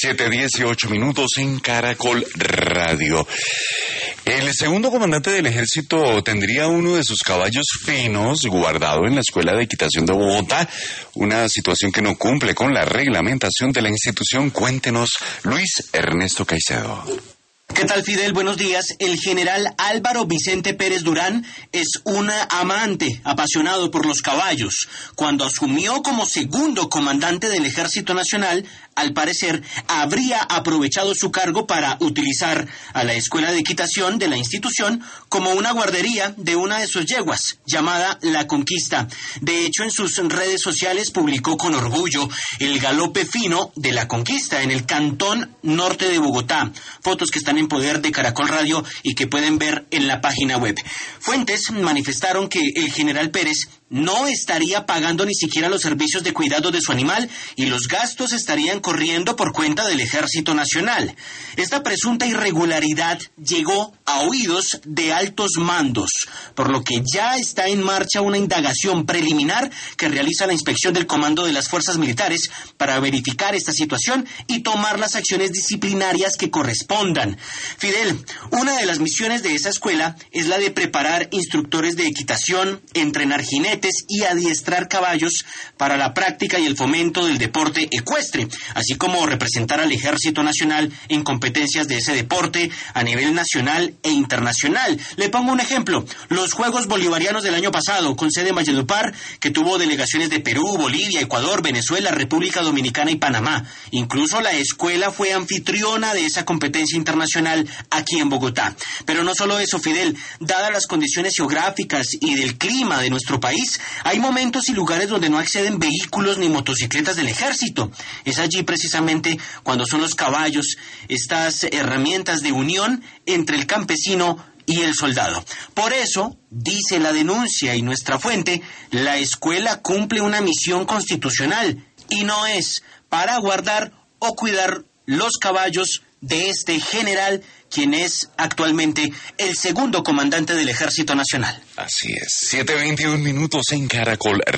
7:18 en Caracol Radio. El segundo comandante del ejército tendría uno de sus caballos finos guardado en la Escuela de Equitación de Bogotá, una situación que no cumple con la reglamentación de la institución. Cuéntenos, Luis Ernesto Caicedo. ¿Qué tal, Fidel? Buenos días. El general Álvaro Vicente Pérez Durán es un amante, apasionado por los caballos. Cuando asumió como segundo comandante del Ejército Nacional, al parecer, habría aprovechado su cargo para utilizar a la Escuela de Equitación de la institución como una guardería de una de sus yeguas, llamada La Conquista. De hecho, en sus redes sociales publicó con orgullo el galope fino de La Conquista en el cantón norte de Bogotá. Fotos que están en poder de Caracol Radio y que pueden ver en la página web. Fuentes manifestaron que el general Pérez no estaría pagando ni siquiera los servicios de cuidado de su animal y los gastos estarían corriendo por cuenta del Ejército Nacional. Esta presunta irregularidad llegó a oídos de altos mandos, por lo que ya está en marcha una indagación preliminar que realiza la Inspección del Comando de las Fuerzas Militares para verificar esta situación y tomar las acciones disciplinarias que correspondan. Fidel, una de las misiones de esa escuela es la de preparar instructores de equitación, entrenar jinetes y adiestrar caballos para la práctica y el fomento del deporte ecuestre, así como representar al Ejército Nacional en competencias de ese deporte a nivel nacional e internacional. Le pongo un ejemplo: los Juegos Bolivarianos del año pasado, con sede en Valledupar, que tuvo delegaciones de Perú, Bolivia, Ecuador, Venezuela, República Dominicana y Panamá. Incluso la escuela fue anfitriona de esa competencia internacional aquí en Bogotá. Pero no solo eso, Fidel, dadas las condiciones geográficas y del clima de nuestro país, hay momentos y lugares donde no acceden vehículos ni motocicletas del ejército. Es allí precisamente cuando son los caballos, estas herramientas de unión entre el campesino y el soldado. Por eso, dice la denuncia y nuestra fuente, la escuela cumple una misión constitucional y no es para guardar o cuidar los caballos de este general, quien es actualmente el segundo comandante del Ejército Nacional. Así es, 7:21 en Caracol